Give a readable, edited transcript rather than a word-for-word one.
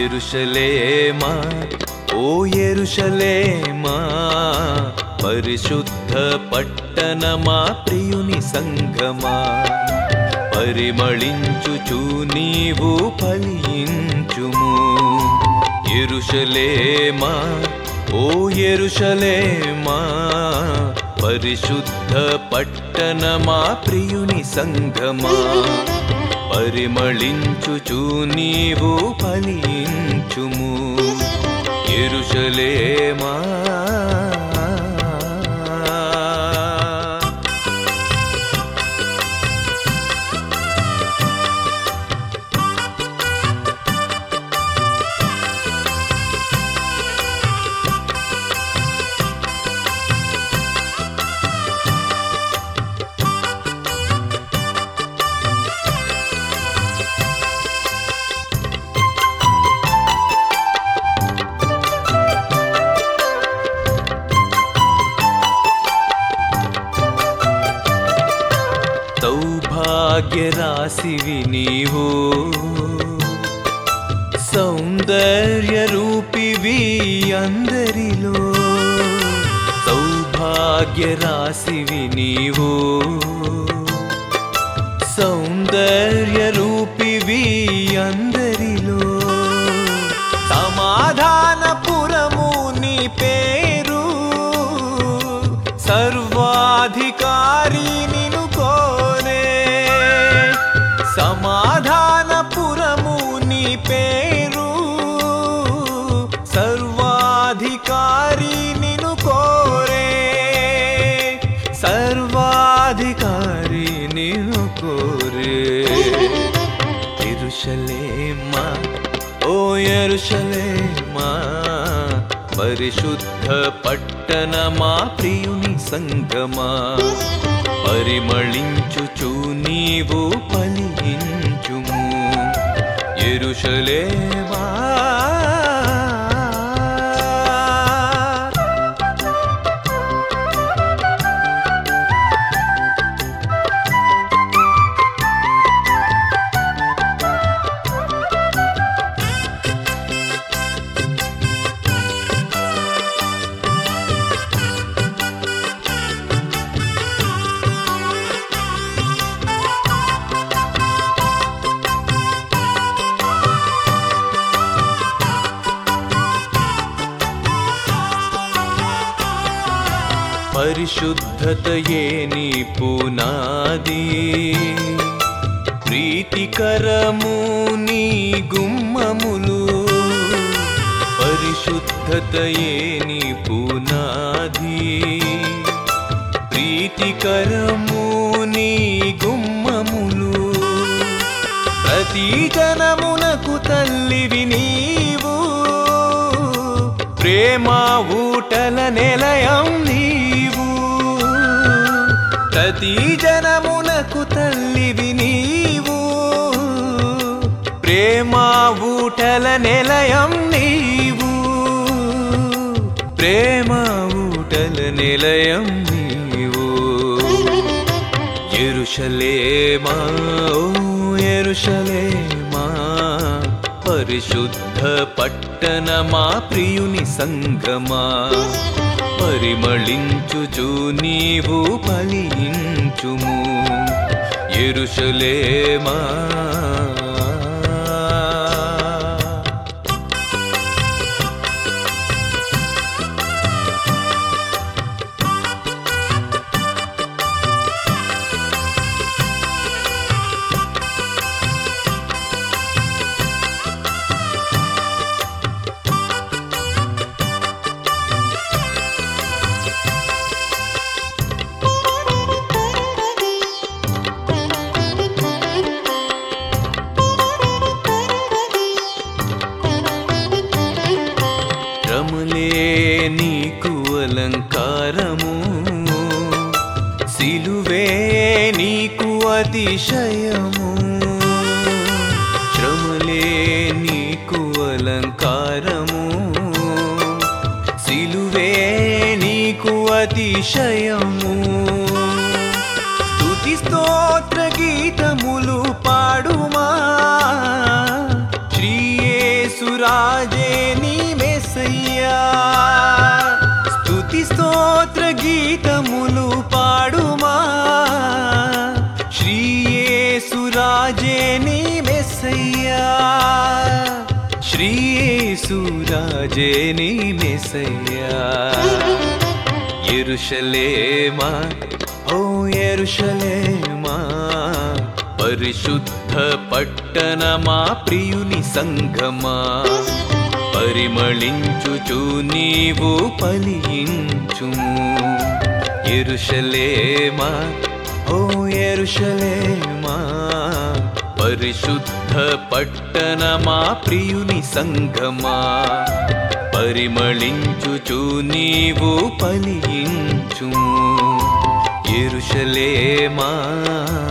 యెరూషలేమా ఓ యెరూషలేమా పరిశుద్ధ పట్టణమా ప్రియుని సంఘమా పరిమళించుచు నీవు ఫలించుము యెరూషలేమా ఓ యెరూషలేమా పరిశుద్ధ పట్టణమా ప్రియుని సంఘమా పరిమళించుచు నీవు ఫలించుము యెరూషలేమా సౌభాగ్యరాశివి నీవు సౌందర్య రూపివి అందరిలో సౌభాగ్యరాశివి నీవు సౌందర్య రూపివి అందరిలో సమాధానపురము నీ పేరు సర్వాధికారి నిను కోరే సమాధానపురము నీ పేరు సర్వాధికారి నిను కోరే సర్వాధికారి నిను కోరే యెరూషలేమా ఓ యెరూషలేమా పరిశుద్ధ పట్టణమా ప్రియుని సంఘమా పరిమళించుచు నీవు ఫలించుము యెరూషలేమా పరిశుద్ధతయే నీ పునాది ప్రీతికరము నీ గుమ్మములు పరిశుద్ధతయే నీ పునాది ప్రీతికరము నీ గుమ్మములు ప్రతి జనమునకు తల్లివి నీవు ప్రేమ ఊటల నిలయం నీవు ప్రతి జనమునకు తల్లివి నీవు ప్రేమ ఊటల నిలయం నీవు ప్రేమ ఊటల నిలయం నీవు యెరూషలేమా ఓ యెరూషలేమా పరిశుద్ధ పట్టణమా ప్రియుని సంఘమా పరిమళించుచు నీవు ఫలించుము యెరూషలేమా నీకు అలంకారము సిలువే నీకు అతిశయము శ్రమలే నీకు అలంకారము సిలువే నీకు అతిశయము స్తుతి స్తోత్ర గీతములు పాడుమా శ్రీ యేసు రాజే నీ మెస్సయ్యా స్తుతి స్తోత్ర గీతములు పాడుమా శ్రీ యేసు రాజే నీ మెస్సయ్యా శ్రీ యేసు రాజే నీ మెస్సయ్యా యెరూషలేమా ఓ యెరూషలేమా పరిశుద్ధ పట్టణమా ప్రియుని సంఘమా పరిమళించుచు నీవు ఫలించుము యెరూషలేమా ఓ యెరూషలేమా పరిశుద్ధ పట్టణమా ప్రియుని సంఘమా పరిమళించుచు నీవు ఫలించుము యెరూషలేమా